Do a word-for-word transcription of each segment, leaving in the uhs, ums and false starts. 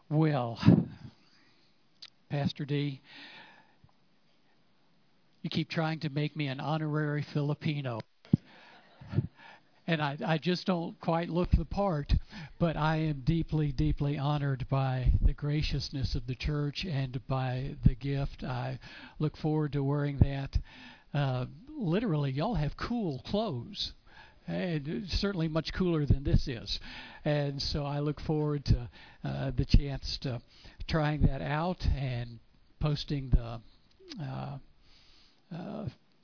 Well, Pastor D, you keep trying to make me an honorary Filipino. And I, I just don't quite look the part, but I am deeply, deeply honored by the graciousness of the church and by the gift. I look forward to wearing that. Uh, literally, y'all have cool clothes. And certainly much cooler than this is. And so I look forward to uh, the chance to trying that out and posting the uh, uh,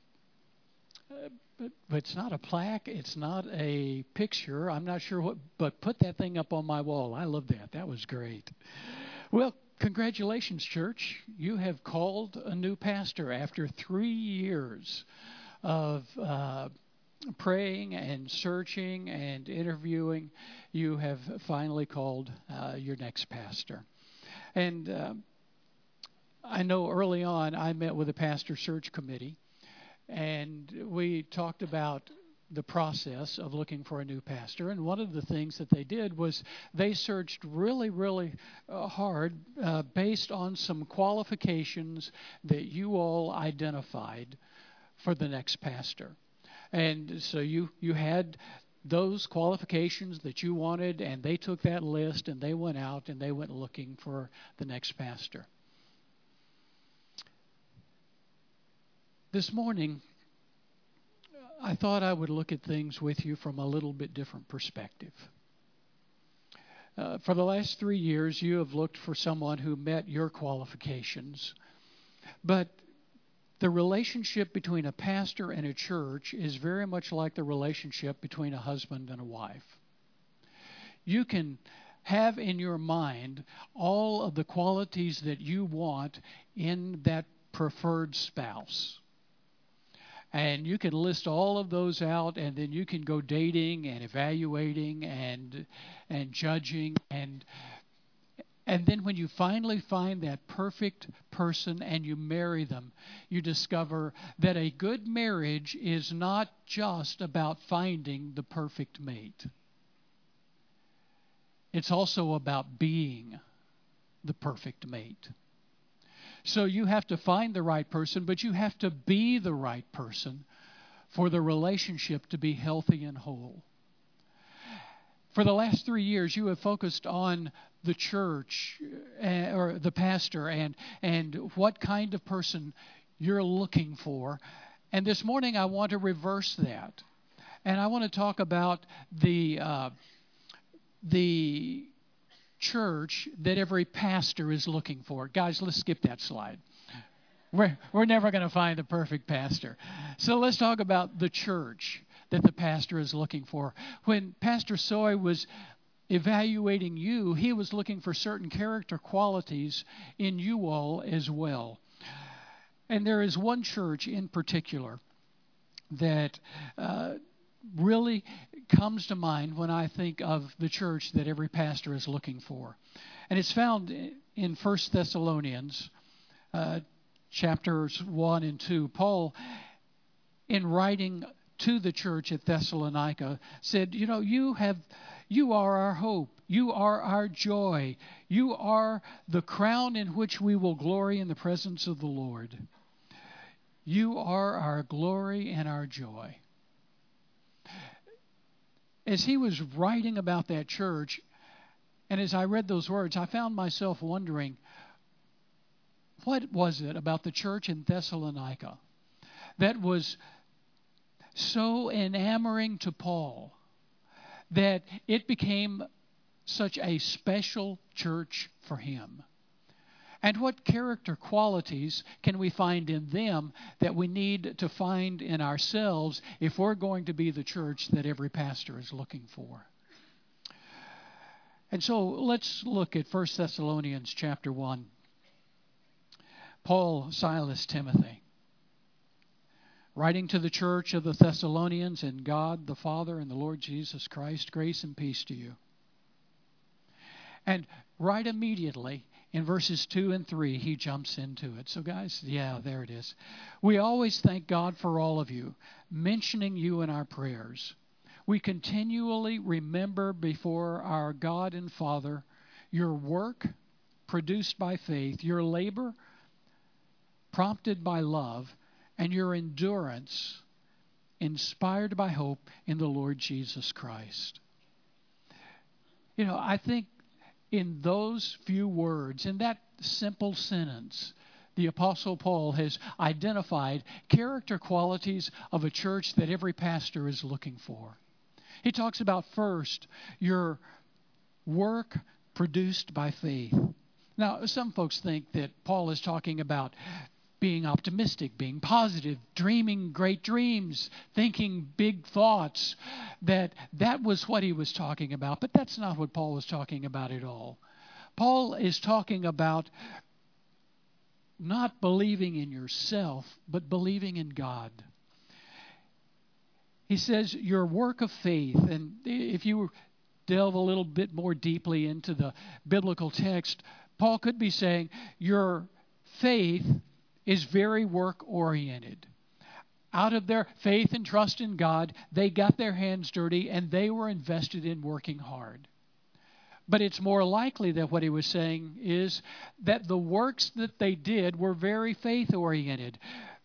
But, but it's not a plaque. It's not a picture. I'm not sure what, but put that thing up on my wall. I love that. That was great. Well, congratulations, church. You have called a new pastor after three years of uh, praying and searching and interviewing. You have finally called uh, your next pastor. And uh, I know early on I met with a pastor search committee. And we talked about the process of looking for a new pastor. And one of the things that they did was they searched really, really uh, hard uh, based on some qualifications that you all identified for the next pastor. And so you, you had those qualifications that you wanted, and they took that list and they went out and they went looking for the next pastor. This morning, I thought I would look at things with you from a little bit different perspective. Uh, for the last three years, you have looked for someone who met your qualifications, but the relationship between a pastor and a church is very much like the relationship between a husband and a wife. You can have in your mind all of the qualities that you want in that preferred spouse. And you can list all of those out, and then you can go dating and evaluating and and judging. And and then when you finally find that perfect person and you marry them, you discover that a good marriage is not just about finding the perfect mate. It's also about being the perfect mate. So you have to find the right person, but you have to be the right person for the relationship to be healthy and whole. For the last three years, you have focused on the church uh, or the pastor and and what kind of person you're looking for. And this morning, I want to reverse that, and I want to talk about the uh, the. church that every pastor is looking for. Guys, let's skip that slide. We're, we're never going to find the perfect pastor. So let's talk about the church that the pastor is looking for. When Pastor Soy was evaluating you, he was looking for certain character qualities in you all as well. And there is one church in particular that uh, really comes to mind when I think of the church that every pastor is looking for. And it's found in First Thessalonians uh, chapters one and two. Paul, in writing to the church at Thessalonica, said, you know, you have, you are our hope. You are our joy. You are the crown in which we will glory in the presence of the Lord. You are our glory and our joy. As he was writing about that church, and as I read those words, I found myself wondering, what was it about the church in Thessalonica that was so enamoring to Paul that it became such a special church for him? And what character qualities can we find in them that we need to find in ourselves if we're going to be the church that every pastor is looking for? And so let's look at First Thessalonians chapter one. Paul, Silas, Timothy, writing to the church of the Thessalonians, and God the Father and the Lord Jesus Christ, grace and peace to you. And right immediately, in verses two and three, he jumps into it. So guys, yeah, there it is. We always thank God for all of you, mentioning you in our prayers. We continually remember before our God and Father your work produced by faith, your labor prompted by love, and your endurance inspired by hope in the Lord Jesus Christ. You know, I think in those few words, in that simple sentence, the Apostle Paul has identified character qualities of a church that every pastor is looking for. He talks about, first, your work produced by faith. Now, some folks think that Paul is talking about being optimistic, being positive, dreaming great dreams, thinking big thoughts, that that was what he was talking about. But that's not what Paul was talking about at all. Paul is talking about not believing in yourself, but believing in God. He says your work of faith, and if you delve a little bit more deeply into the biblical text, Paul could be saying your faith is very work-oriented. Out of their faith and trust in God, they got their hands dirty and they were invested in working hard. But it's more likely that what he was saying is that the works that they did were very faith-oriented.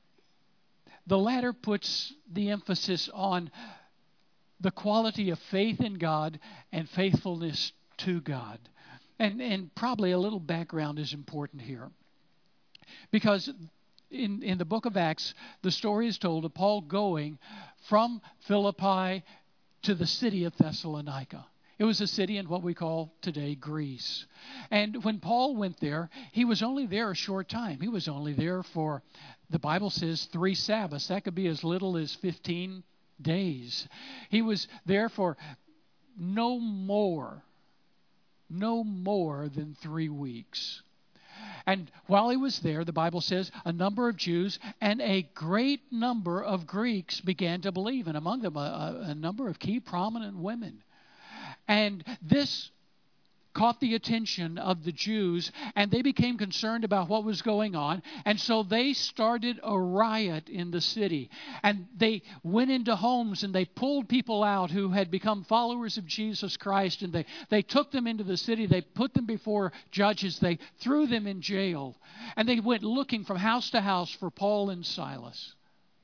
The latter puts the emphasis on the quality of faith in God and faithfulness to God. And, and probably a little background is important here. Because in, in the book of Acts, the story is told of Paul going from Philippi to the city of Thessalonica. It was a city in what we call today Greece. And when Paul went there, he was only there a short time. He was only there for, the Bible says, three Sabbaths. That could be as little as fifteen days. He was there for no more, no more than three weeks. And while he was there, the Bible says, a number of Jews and a great number of Greeks began to believe, and among them a, a number of key prominent women. And this caught the attention of the Jews, and they became concerned about what was going on. And so they started a riot in the city. And they went into homes and they pulled people out who had become followers of Jesus Christ. And they, they took them into the city. They put them before judges. They threw them in jail. And they went looking from house to house for Paul and Silas.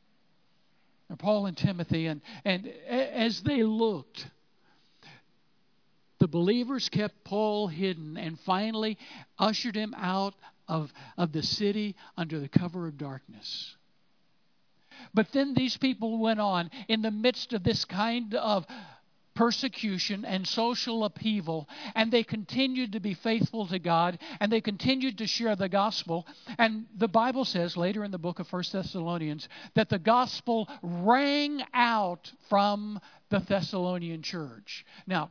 Or Paul and Timothy. And, and as they looked, the believers kept Paul hidden and finally ushered him out of, of the city under the cover of darkness. But then these people went on in the midst of this kind of persecution and social upheaval, and they continued to be faithful to God, and they continued to share the gospel. And the Bible says later in the book of First Thessalonians that the gospel rang out from the Thessalonian church. Now,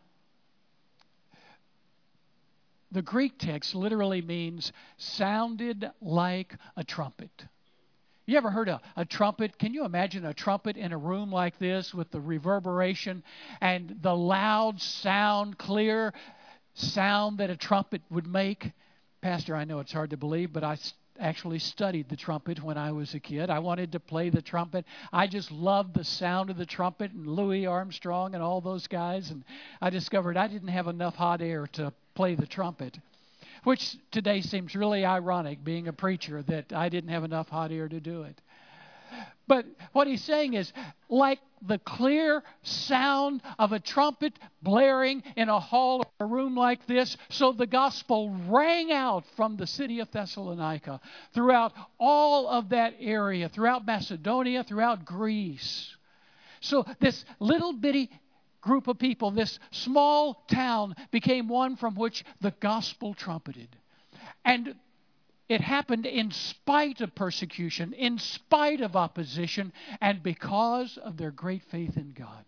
the Greek text literally means sounded like a trumpet. You ever heard a, a trumpet? Can you imagine a trumpet in a room like this with the reverberation and the loud sound, clear sound that a trumpet would make? Pastor, I know it's hard to believe, but I actually studied the trumpet when I was a kid. I wanted to play the trumpet. I just loved the sound of the trumpet and Louis Armstrong and all those guys. And I discovered I didn't have enough hot air to play the trumpet, which today seems really ironic, being a preacher, that I didn't have enough hot air to do it. But what he's saying is, like the clear sound of a trumpet blaring in a hall or a room like this, so the gospel rang out from the city of Thessalonica throughout all of that area, throughout Macedonia, throughout Greece. So this little bitty group of people, this small town, became one from which the gospel trumpeted. And it happened in spite of persecution, in spite of opposition, and because of their great faith in God.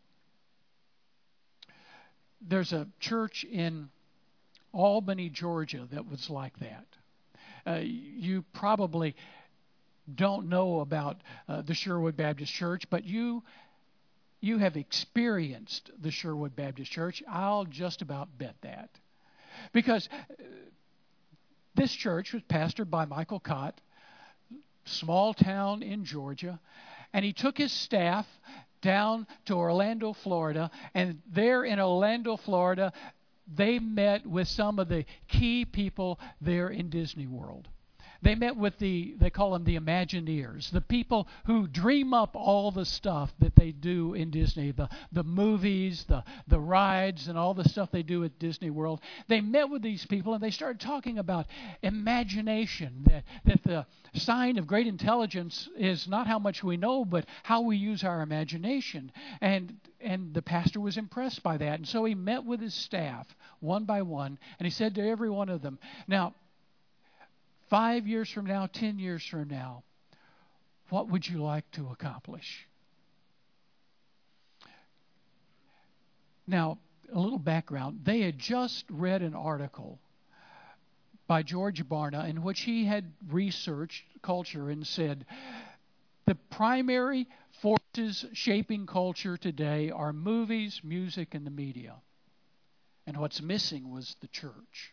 There's a church in Albany, Georgia that was like that. Uh, you probably don't know about uh, the Sherwood Baptist Church, but you You have experienced the Sherwood Baptist Church. I'll just about bet that. Because this church was pastored by Michael Cott, small town in Georgia, and he took his staff down to Orlando, Florida, and there in Orlando, Florida, they met with some of the key people there in Disney World. They met with the, they call them the Imagineers, the people who dream up all the stuff that they do in Disney, the, the movies, the, the rides, and all the stuff they do at Disney World. They met with these people and they started talking about imagination, that, that the sign of great intelligence is not how much we know, but how we use our imagination. And and the pastor was impressed by that. And so he met with his staff one by one, and he said to every one of them, now, Five years from now, ten years from now, what would you like to accomplish? Now, a little background. They had just read an article by George Barna in which he had researched culture and said, the primary forces shaping culture today are movies, music, and the media. And what's missing was the church.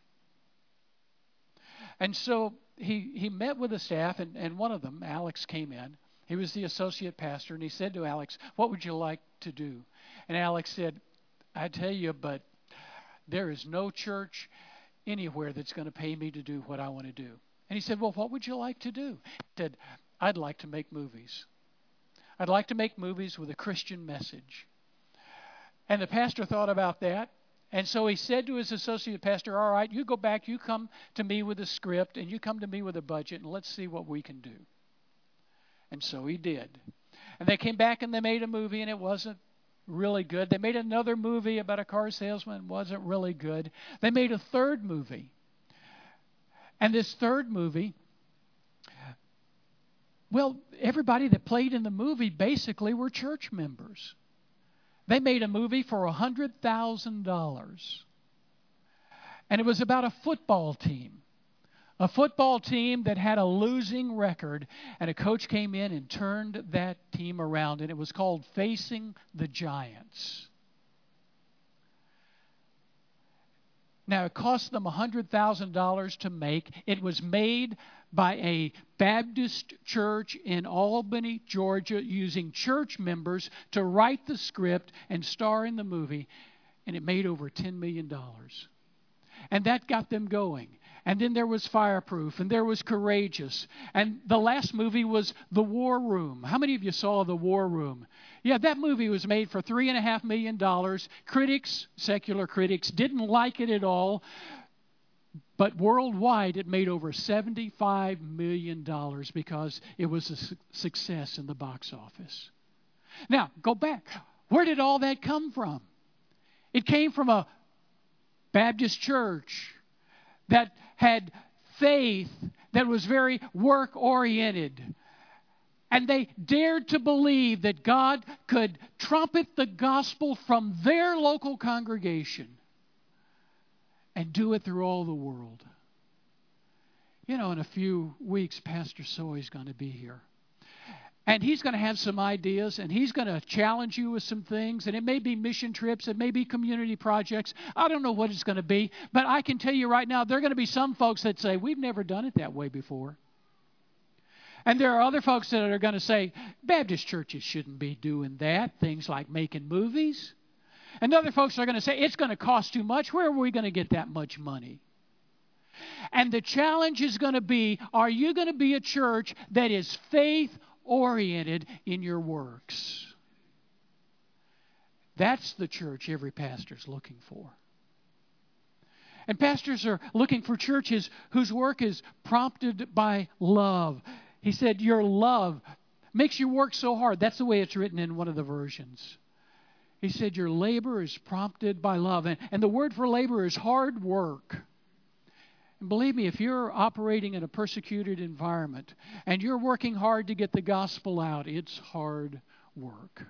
And so he, he met with the staff, and, and one of them, Alex, came in. He was the associate pastor, and he said to Alex, what would you like to do? And Alex said, I tell you, but there is no church anywhere that's going to pay me to do what I want to do. And he said, well, what would you like to do? He said, I'd like to make movies. I'd like to make movies with a Christian message. And the pastor thought about that. And so he said to his associate pastor, all right, you go back, you come to me with a script, and you come to me with a budget, and let's see what we can do. And so he did. And they came back and they made a movie, and it wasn't really good. They made another movie about a car salesman. It wasn't really good. They made a third movie. And this third movie, well, everybody that played in the movie basically were church members. They made a movie for one hundred thousand dollars. And it was about a football team. A football team that had a losing record. And a coach came in and turned that team around. And it was called Facing the Giants. Now, it cost them one hundred thousand dollars to make. It was made by a Baptist church in Albany, Georgia, using church members to write the script and star in the movie. And it made over ten million dollars. And that got them going. And then there was Fireproof, and there was Courageous. And the last movie was The War Room. How many of you saw The War Room? Yeah, that movie was made for three point five million dollars. Critics, secular critics, didn't like it at all. But worldwide, it made over seventy-five million dollars because it was a su- success in the box office. Now, go back. Where did all that come from? It came from a Baptist church that had faith that was very work-oriented. And they dared to believe that God could trumpet the gospel from their local congregation and do it through all the world. You know, in a few weeks, Pastor Soy is going to be here. And he's going to have some ideas, and he's going to challenge you with some things. And it may be mission trips, it may be community projects. I don't know what it's going to be. But I can tell you right now, there are going to be some folks that say, we've never done it that way before. And there are other folks that are going to say, Baptist churches shouldn't be doing that. Things like making movies. And other folks are going to say, it's going to cost too much. Where are we going to get that much money? And the challenge is going to be, are you going to be a church that is faith-oriented in your works? That's the church every pastor's looking for. And pastors are looking for churches whose work is prompted by love. He said, your love makes you work so hard. That's the way it's written in one of the versions. He said, your labor is prompted by love. And, and the word for labor is hard work. And believe me, if you're operating in a persecuted environment and you're working hard to get the gospel out, it's hard work.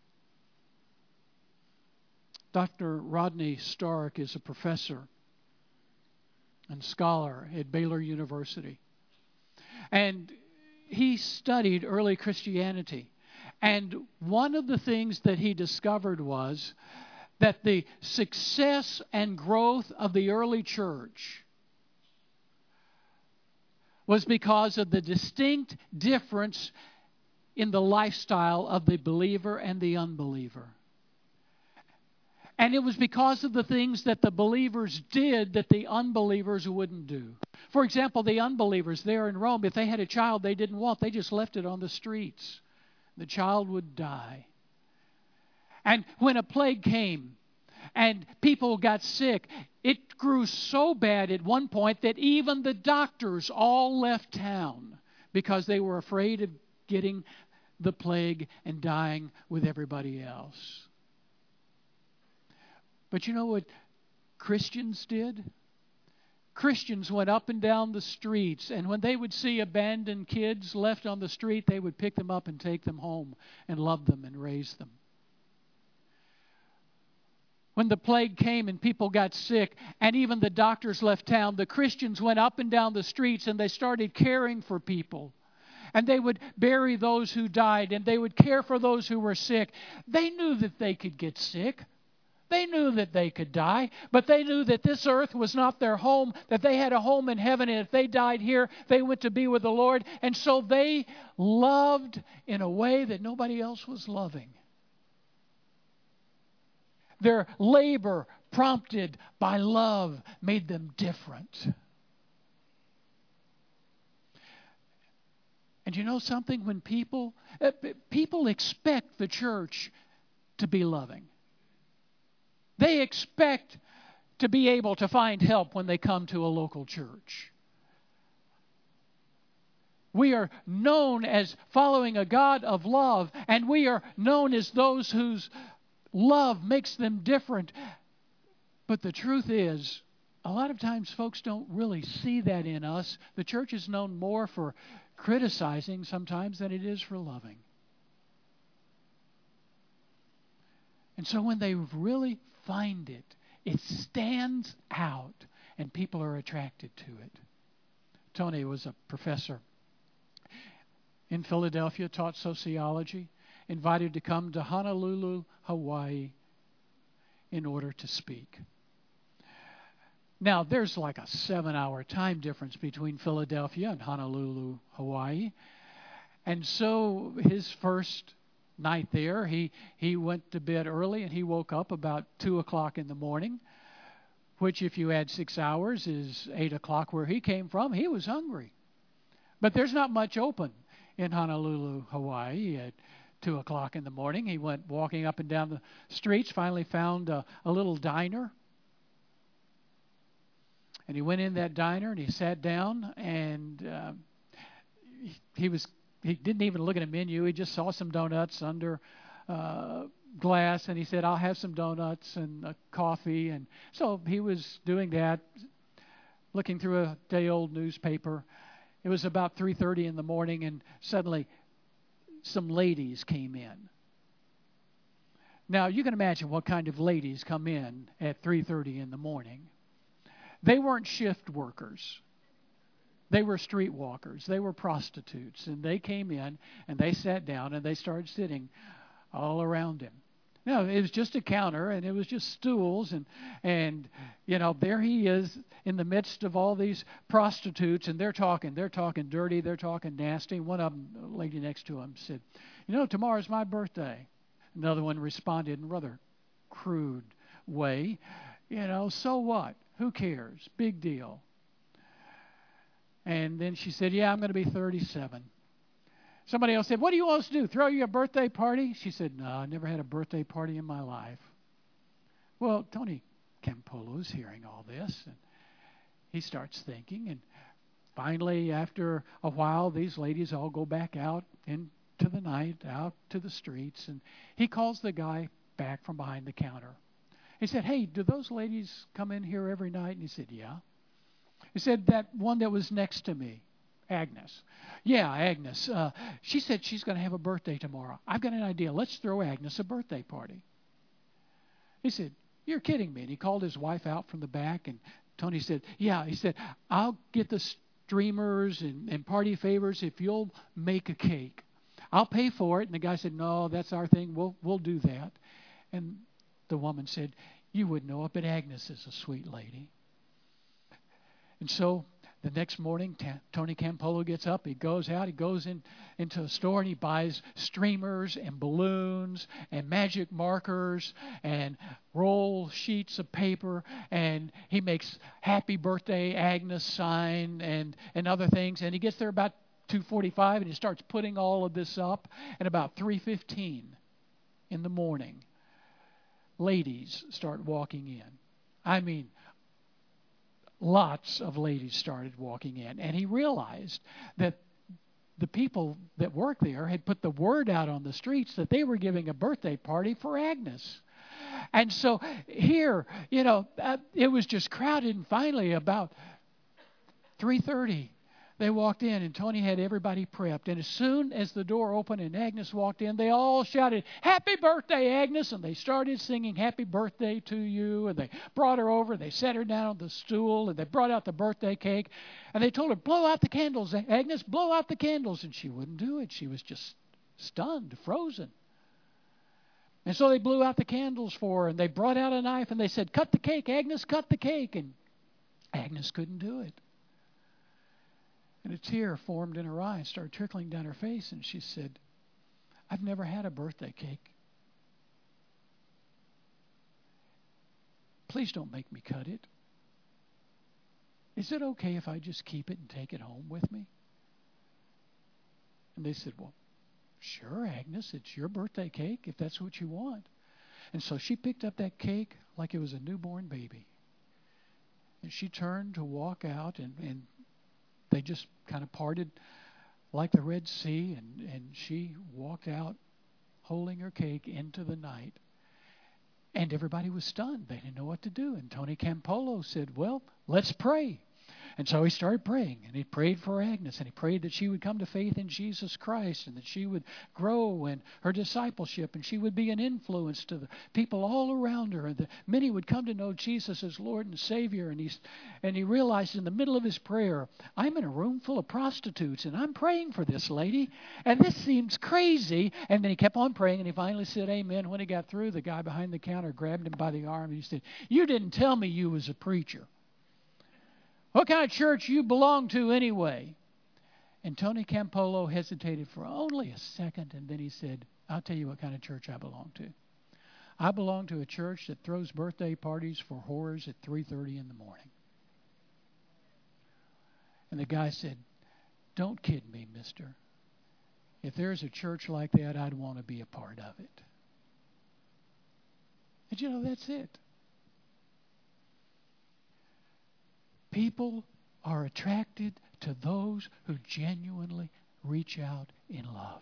Doctor Rodney Stark is a professor and scholar at Baylor University. And he studied early Christianity. And one of the things that he discovered was that the success and growth of the early church was because of the distinct difference in the lifestyle of the believer and the unbeliever. And it was because of the things that the believers did that the unbelievers wouldn't do. For example, the unbelievers there in Rome, if they had a child they didn't want, they just left it on the streets. The child would die. And when a plague came and people got sick, it grew so bad at one point that even the doctors all left town because they were afraid of getting the plague and dying with everybody else. But you know what Christians did? Christians went up and down the streets, and when they would see abandoned kids left on the street, they would pick them up and take them home and love them and raise them. When the plague came and people got sick and even the doctors left town, the Christians went up and down the streets and they started caring for people. And they would bury those who died and they would care for those who were sick. They knew that they could get sick. They knew that they could die, but they knew that this earth was not their home, that they had a home in heaven, and if they died here, they went to be with the Lord. And so they loved in a way that nobody else was loving. Their labor, prompted by love, made them different. And you know something? When people, uh, people expect the church to be loving. They expect to be able to find help when they come to a local church. We are known as following a God of love, and we are known as those whose love makes them different. But the truth is, a lot of times folks don't really see that in us. The church is known more for criticizing sometimes than it is for loving. And so when they really find it, it stands out and people are attracted to it. Tony was a professor in Philadelphia, taught sociology, invited to come to Honolulu, Hawaii, in order to speak. Now, there's like a seven-hour time difference between Philadelphia and Honolulu, Hawaii. And so his first night there, he, he went to bed early and he woke up about two o'clock in the morning, which if you add six hours is eight o'clock where he came from. He was hungry. But there's not much open in Honolulu, Hawaii at two o'clock in the morning. He went walking up and down the streets, finally found a, a little diner. And he went in that diner and he sat down and uh, he, he was he didn't even look at a menu. He just saw some donuts under uh, glass and he said, "I'll have some donuts and a coffee." And so he was doing that, looking through a day-old newspaper. It was about three thirty in the morning and suddenly some ladies came in. Now, you can imagine what kind of ladies come in at three thirty in the morning. They weren't shift workers. They were streetwalkers. They were prostitutes. And they came in and they sat down and they started sitting all around him. Now, it was just a counter and it was just stools. And, and you know, there he is in the midst of all these prostitutes. And they're talking. They're talking dirty. They're talking nasty. One of them, a lady next to him, said, "You know, tomorrow's my birthday." Another one responded in a rather crude way. You know, so what? Who cares? Big deal. And then she said, "Yeah, I'm going to be thirty-seven. Somebody else said, "What do you want us to do? Throw you a birthday party?" She said, "No, I never had a birthday party in my life." Well, Tony Campolo's hearing all this, and he starts thinking. And finally, after a while, these ladies all go back out into the night, out to the streets. And he calls the guy back from behind the counter. He said, "Hey, do those ladies come in here every night?" And he said, "Yeah." He said, "That one that was next to me, Agnes." "Yeah, Agnes. Uh, she said she's going to have a birthday tomorrow. I've got an idea. Let's throw Agnes a birthday party." He said, "You're kidding me." And he called his wife out from the back. And Tony said, "Yeah." He said, "I'll get the streamers and, and party favors if you'll make a cake. I'll pay for it." And the guy said, "No, that's our thing. We'll we'll do that." And the woman said, "You wouldn't know it, but Agnes is a sweet lady." And so The next morning, T- Tony Campolo gets up. He goes out. He goes in into a store and he buys streamers and balloons and magic markers and roll sheets of paper. And he makes "Happy Birthday, Agnes" sign and, and other things. And he gets there about two forty-five and he starts putting all of this up. And about three fifteen in the morning, ladies start walking in. I mean, lots of ladies started walking in. And he realized that the people that work there had put the word out on the streets that they were giving a birthday party for Agnes. And so here, you know, uh, it was just crowded. And finally, about three thirty, they walked in, and Tony had everybody prepped. And as soon as the door opened and Agnes walked in, they all shouted, "Happy birthday, Agnes!" And they started singing "Happy Birthday to You." And they brought her over. They sat her down on the stool, and they brought out the birthday cake. And they told her, "Blow out the candles, Agnes, blow out the candles." And she wouldn't do it. She was just stunned, frozen. And so they blew out the candles for her, and they brought out a knife, and they said, "Cut the cake, Agnes, cut the cake." And Agnes couldn't do it. And a tear formed in her eye and started trickling down her face. And she said, "I've never had a birthday cake. Please don't make me cut it. Is it okay if I just keep it and take it home with me?" And they said, "Well, sure, Agnes, it's your birthday cake if that's what you want." And so she picked up that cake like it was a newborn baby. And she turned to walk out, and, and they just kind of parted like the Red Sea, and, and she walked out holding her cake into the night. And everybody was stunned. They didn't know what to do. And Tony Campolo said, "Well, let's pray." And so he started praying, and he prayed for Agnes, and he prayed that she would come to faith in Jesus Christ, and that she would grow in her discipleship, and she would be an influence to the people all around her, and that many would come to know Jesus as Lord and Savior. And he's, and he realized in the middle of his prayer, "I'm in a room full of prostitutes, and I'm praying for this lady, and this seems crazy." And then he kept on praying, and he finally said amen. When he got through, the guy behind the counter grabbed him by the arm, and he said, "You didn't tell me you was a preacher. What kind of church you belong to anyway?" And Tony Campolo hesitated for only a second, and then he said, "I'll tell you what kind of church I belong to. I belong to a church that throws birthday parties for whores at three thirty in the morning." And the guy said, "Don't kid me, mister. If there's a church like that, I'd want to be a part of it." And you know, that's it. People are attracted to those who genuinely reach out in love.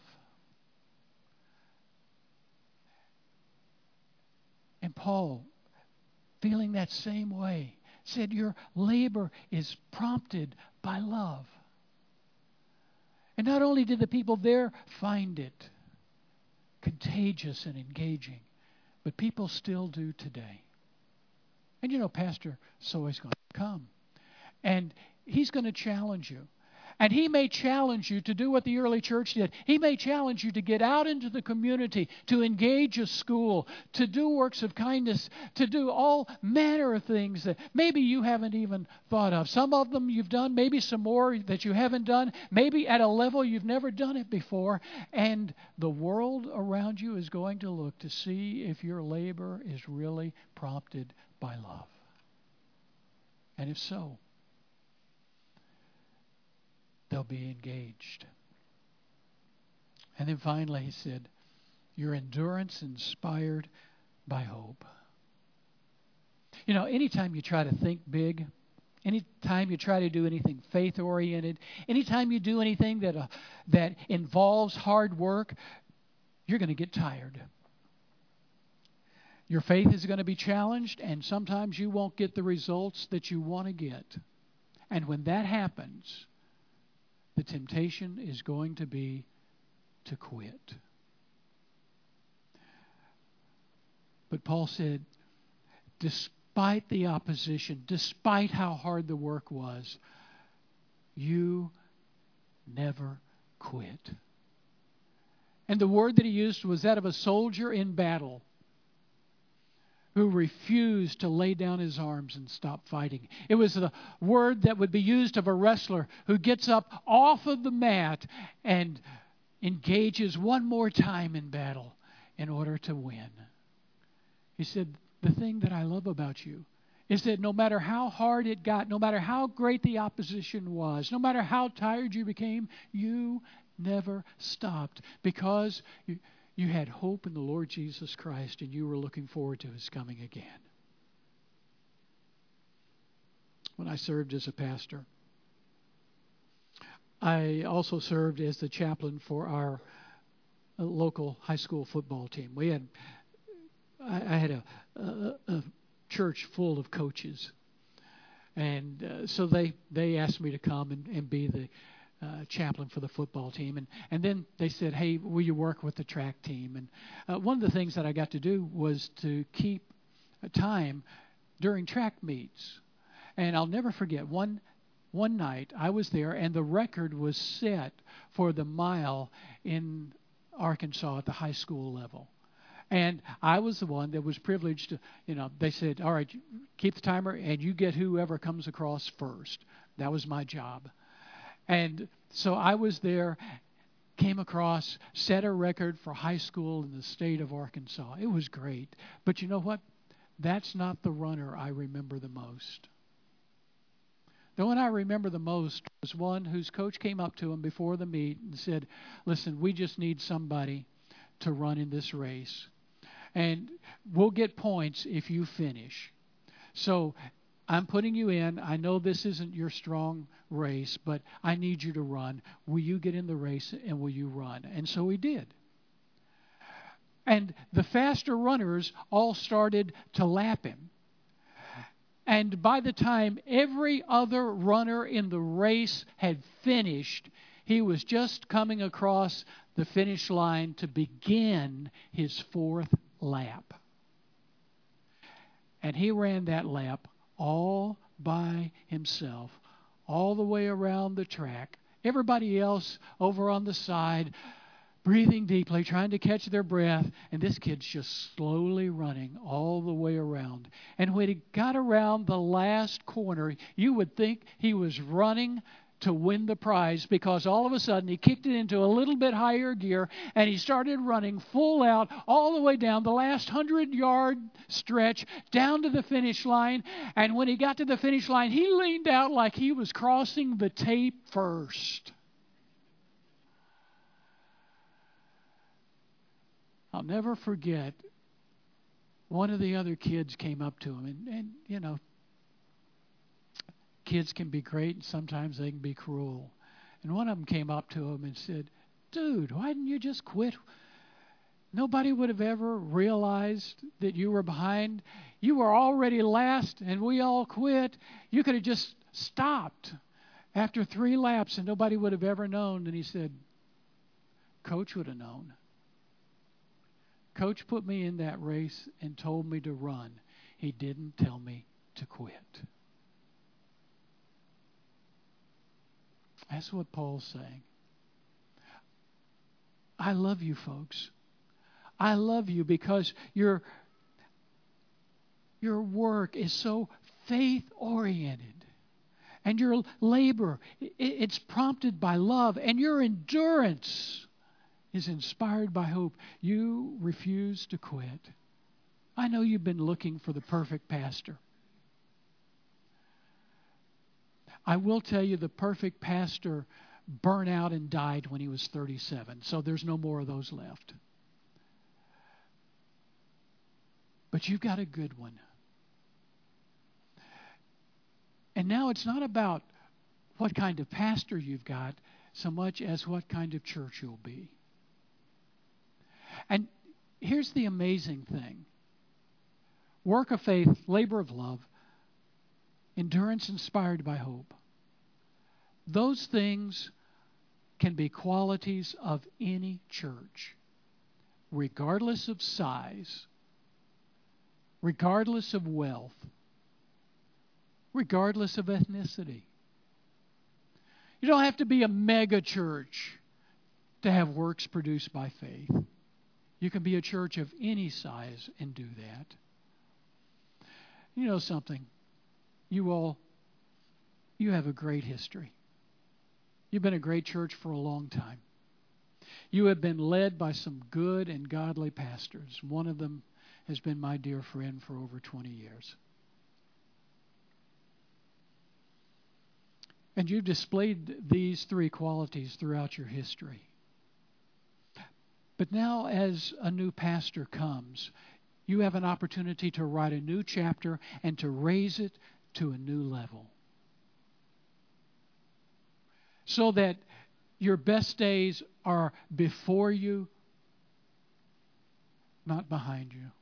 And Paul, feeling that same way, said your labor is prompted by love. And not only did the people there find it contagious and engaging, but people still do today. And you know, Pastor Soy's going to come. And he's going to challenge you. And he may challenge you to do what the early church did. He may challenge you to get out into the community, to engage a school, to do works of kindness, to do all manner of things that maybe you haven't even thought of. Some of them you've done, maybe some more that you haven't done, maybe at a level you've never done it before. And the world around you is going to look to see if your labor is really prompted by love. And if so, they'll be engaged. And then finally he said, your endurance inspired by hope. You know, anytime you try to think big, anytime you try to do anything faith-oriented, anytime you do anything that uh, that involves hard work, you're going to get tired. Your faith is going to be challenged, and sometimes you won't get the results that you want to get. And when that happens, the temptation is going to be to quit. But Paul said, despite the opposition, despite how hard the work was, you never quit. And the word that he used was that of a soldier in battle who refused to lay down his arms and stop fighting. It was the word that would be used of a wrestler who gets up off of the mat and engages one more time in battle in order to win. He said, the thing that I love about you is that no matter how hard it got, no matter how great the opposition was, no matter how tired you became, you never stopped because you, you had hope in the Lord Jesus Christ and you were looking forward to His coming again. When I served as a pastor, I also served as the chaplain for our local high school football team. We had, I, I had a, a, a church full of coaches, and uh, so they they asked me to come and, and be the uh, chaplain for the football team, and and then they said, hey, will you work with the track team? And uh, one of the things that I got to do was to keep a time during track meets, and I'll never forget one. One night I was there and the record was set for the mile in Arkansas at the high school level. And I was the one that was privileged to, you know, they said, all right, keep the timer and you get whoever comes across first. That was my job. And so I was there, came across, set a record for high school in the state of Arkansas. It was great. But you know what? That's not the runner I remember the most. The one I remember the most was one whose coach came up to him before the meet and said, listen, we just need somebody to run in this race. And we'll get points if you finish. So I'm putting you in. I know this isn't your strong race, but I need you to run. Will you get in the race and will you run? And so he did. And the faster runners all started to lap him. And by the time every other runner in the race had finished, he was just coming across the finish line to begin his fourth lap. And he ran that lap all by himself, all the way around the track. Everybody else over on the side, breathing deeply, trying to catch their breath, and this kid's just slowly running all the way around. And when he got around the last corner, you would think he was running to win the prize, because all of a sudden he kicked it into a little bit higher gear and he started running full out all the way down the last hundred-yard stretch down to the finish line. And when he got to the finish line, he leaned out like he was crossing the tape first. I'll never forget, one of the other kids came up to him, and, and, you know, kids can be great and sometimes they can be cruel. And one of them came up to him and said, dude, why didn't you just quit? Nobody would have ever realized that you were behind. You were already last and we all quit. You could have just stopped after three laps and nobody would have ever known. And he said, Coach would have known. Coach put me in that race and told me to run. He didn't tell me to quit. That's what Paul's saying. I love you, folks. I love you because your, your work is so faith-oriented. And your labor, it's prompted by love. And your endurance is inspired by hope. You refuse to quit. I know you've been looking for the perfect pastor. I will tell you the perfect pastor burned out and died when he was thirty-seven. So there's no more of those left. But you've got a good one. And now it's not about what kind of pastor you've got so much as what kind of church you'll be. And here's the amazing thing. Work of faith, labor of love, endurance inspired by hope. Those things can be qualities of any church, regardless of size, regardless of wealth, regardless of ethnicity. You don't have to be a mega church to have works produced by faith. You can be a church of any size and do that. You know something? You all, you have a great history. You've been a great church for a long time. You have been led by some good and godly pastors. One of them has been my dear friend for over twenty years. And you've displayed these three qualities throughout your history. But now, as a new pastor comes, you have an opportunity to write a new chapter and to raise it to a new level. So that your best days are before you, not behind you.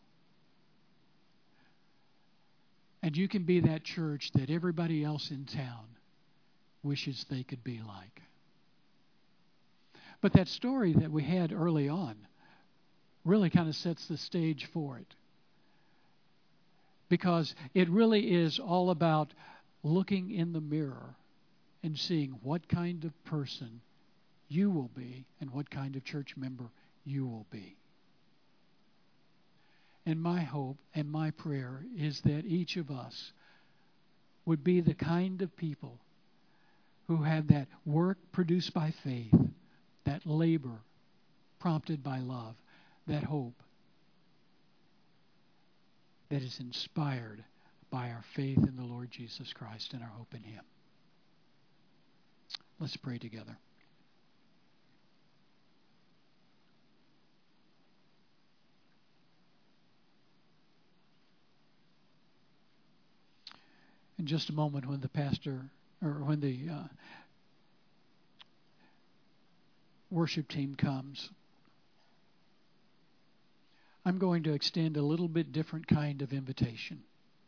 And you can be that church that everybody else in town wishes they could be like. But that story that we had early on really kind of sets the stage for it. Because it really is all about looking in the mirror and seeing what kind of person you will be and what kind of church member you will be. And my hope and my prayer is that each of us would be the kind of people who have that work produced by faith, that labor prompted by love, that hope that is inspired by our faith in the Lord Jesus Christ and our hope in Him. Let's pray together. In just a moment, when the pastor or when the uh, worship team comes, I'm going to extend a little bit different kind of invitation.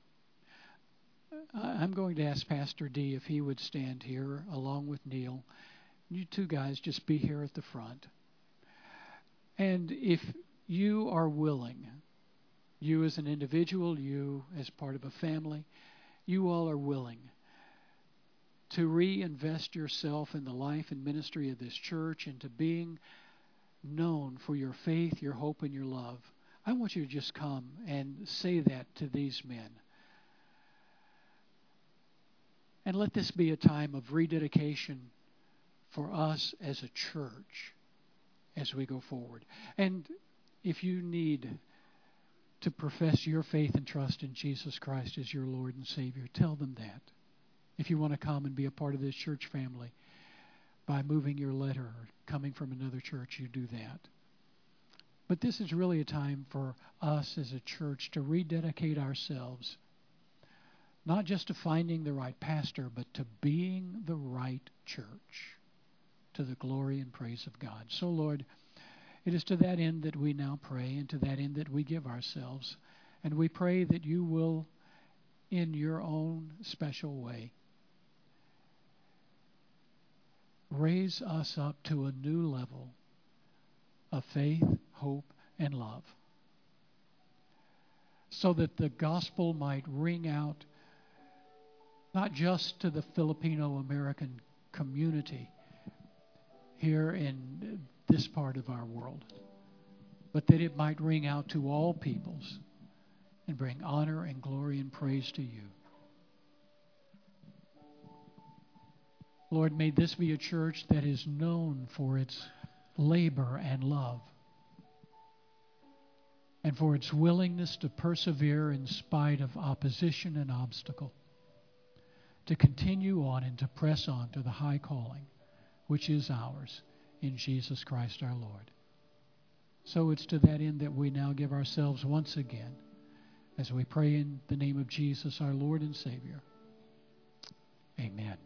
I'm going to ask Pastor D if he would stand here along with Neil. You two guys just be here at the front. And if you are willing, you as an individual, you as part of a family, you all are willing to reinvest yourself in the life and ministry of this church and to being known for your faith, your hope, and your love, I want you to just come and say that to these men. And let this be a time of rededication for us as a church as we go forward. And if you need to profess your faith and trust in Jesus Christ as your Lord and Savior, tell them that. If you want to come and be a part of this church family by moving your letter or coming from another church, you do that. But this is really a time for us as a church to rededicate ourselves, not just to finding the right pastor, but to being the right church, to the glory and praise of God. So, Lord, it is to that end that we now pray, and to that end that we give ourselves. And we pray that you will, in your own special way, raise us up to a new level of faith, hope, and love, so that the gospel might ring out not just to the Filipino-American community here in this part of our world, but that it might ring out to all peoples and bring honor and glory and praise to you. Lord, may this be a church that is known for its labor and love, and for its willingness to persevere in spite of opposition and obstacle, to continue on and to press on to the high calling which is ours in Jesus Christ our Lord. So it's to that end that we now give ourselves once again as we pray in the name of Jesus our Lord and Savior. Amen.